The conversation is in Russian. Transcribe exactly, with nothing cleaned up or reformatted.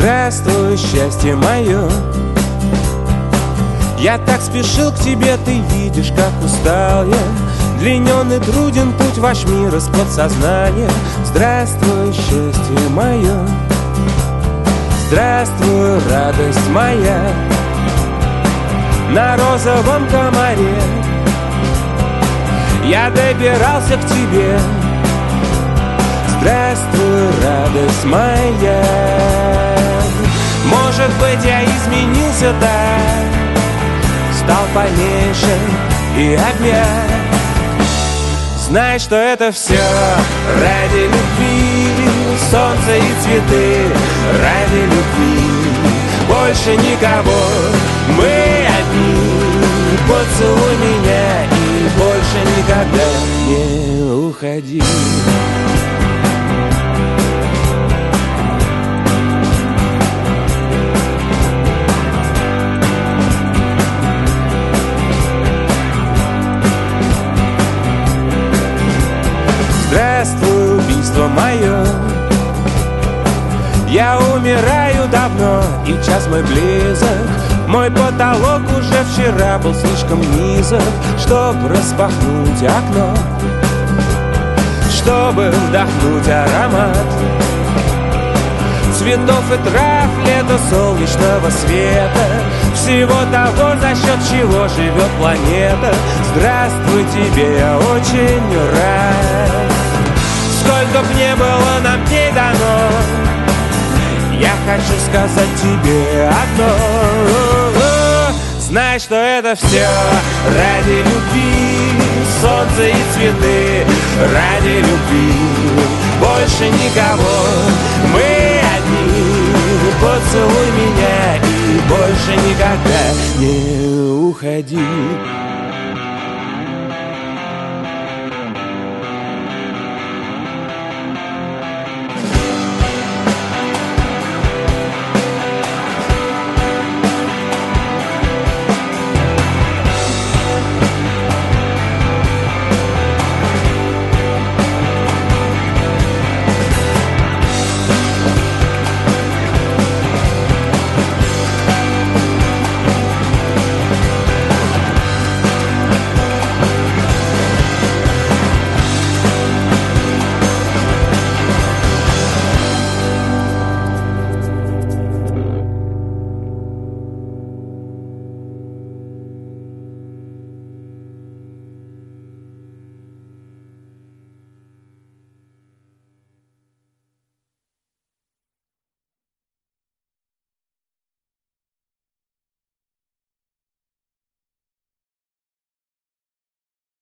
Здравствуй, счастье мое. Я так спешил к тебе, ты видишь, как устал я. Длинен и труден путь ваш мир из подсознания. Здравствуй, счастье мое. Здравствуй, радость моя. На розовом комаре я добирался к тебе. Здравствуй, радость моя. Может быть, я изменился так, стал поменьше и обмяк. Знай, что это все ради любви, солнце и цветы ради любви. Больше никого, мы одни. Поцелуй меня и больше никогда не уходи. Здравствуй, убийство мое. Я умираю давно, и час мой близок. Мой потолок уже вчера был слишком низок, чтобы распахнуть окно, чтобы вдохнуть аромат цветов и трав, лета, солнечного света, всего того, за счет чего живет планета. Здравствуй тебе, я очень рад. Сколько б не было нам дней дано, я хочу сказать тебе одно. Знай, что это все ради любви, солнце и цветы ради любви. Больше никого, мы одни. Поцелуй меня и больше никогда не уходи.